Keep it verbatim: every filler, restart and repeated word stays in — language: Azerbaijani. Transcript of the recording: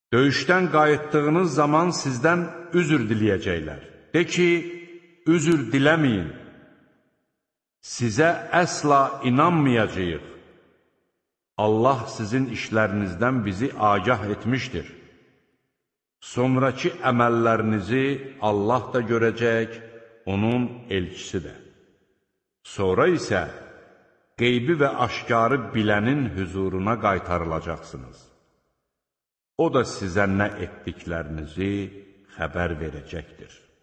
Döyüşdən qayıtdığınız zaman sizdən üzr diləyəcəklər. De ki, üzr diləməyin. Sizə əsla inanmayacağıq. Allah sizin işlərinizdən bizi agah etmişdir. Sonrakı əməllərinizi Allah da görəcək, onun elçisi də. Sonra isə qeybi və aşkarı bilənin hüzuruna qaytarılacaqsınız. O da sizə nə etdiklərinizi xəbər verəcəkdir.